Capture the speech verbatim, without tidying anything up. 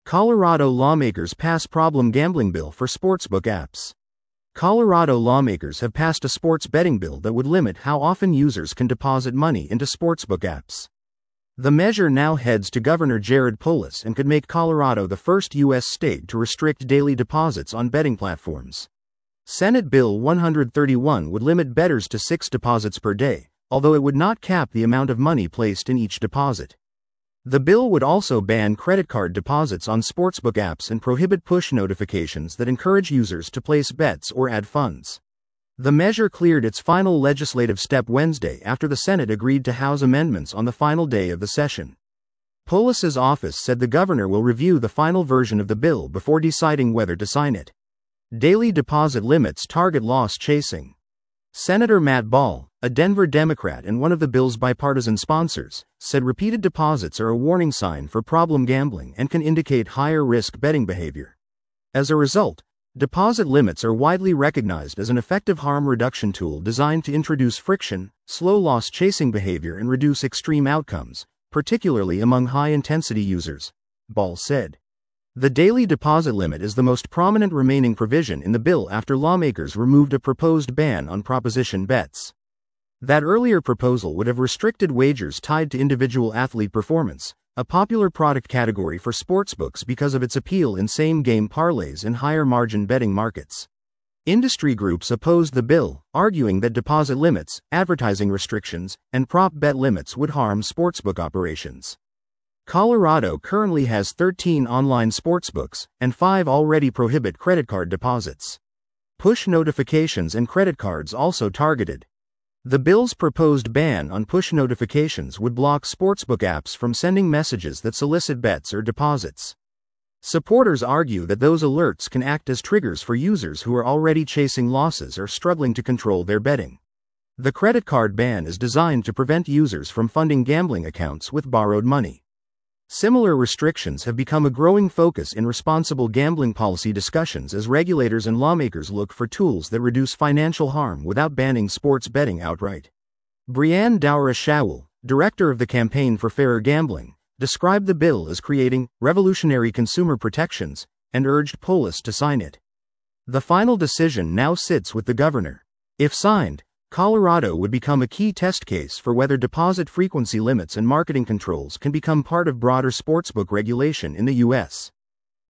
Colorado lawmakers pass problem gambling bill for sportsbook apps. Colorado lawmakers have passed a sports betting bill that would limit how often users can deposit money into sportsbook apps. The measure now heads to Governor Jared Polis and could make Colorado the first U S state to restrict daily deposits on betting platforms. Senate Bill one thirty-one would limit bettors to six deposits per day, although it would not cap the amount of money placed in each deposit. The bill would also ban credit card deposits on sportsbook apps and prohibit push notifications that encourage users to place bets or add funds. The measure cleared its final legislative step Wednesday after the Senate agreed to House amendments on the final day of the session. Polis's office said the governor will review the final version of the bill before deciding whether to sign it. Daily deposit limits target loss chasing. Senator Matt Ball, a Denver Democrat and one of the bill's bipartisan sponsors, said repeated deposits are a warning sign for problem gambling and can indicate higher risk betting behavior. As a result, deposit limits are widely recognized as an effective harm reduction tool designed to introduce friction, slow loss chasing behavior, and reduce extreme outcomes, particularly among high-intensity users, Ball said. The daily deposit limit is the most prominent remaining provision in the bill after lawmakers removed a proposed ban on proposition bets. That earlier proposal would have restricted wagers tied to individual athlete performance, a popular product category for sportsbooks because of its appeal in same-game parlays and higher-margin betting markets. Industry groups opposed the bill, arguing that deposit limits, advertising restrictions, and prop bet limits would harm sportsbook operations. Colorado currently has thirteen online sportsbooks, and five already prohibit credit card deposits. Push notifications and credit cards also targeted. The bill's proposed ban on push notifications would block sportsbook apps from sending messages that solicit bets or deposits. Supporters argue that those alerts can act as triggers for users who are already chasing losses or struggling to control their betting. The credit card ban is designed to prevent users from funding gambling accounts with borrowed money. Similar restrictions have become a growing focus in responsible gambling policy discussions as regulators and lawmakers look for tools that reduce financial harm without banning sports betting outright. Brianne Dowra-Shaul, director of the Campaign for Fairer Gambling, described the bill as creating revolutionary consumer protections and urged Polis to sign it. The final decision now sits with the governor. If signed, Colorado would become a key test case for whether deposit frequency limits and marketing controls can become part of broader sportsbook regulation in the U S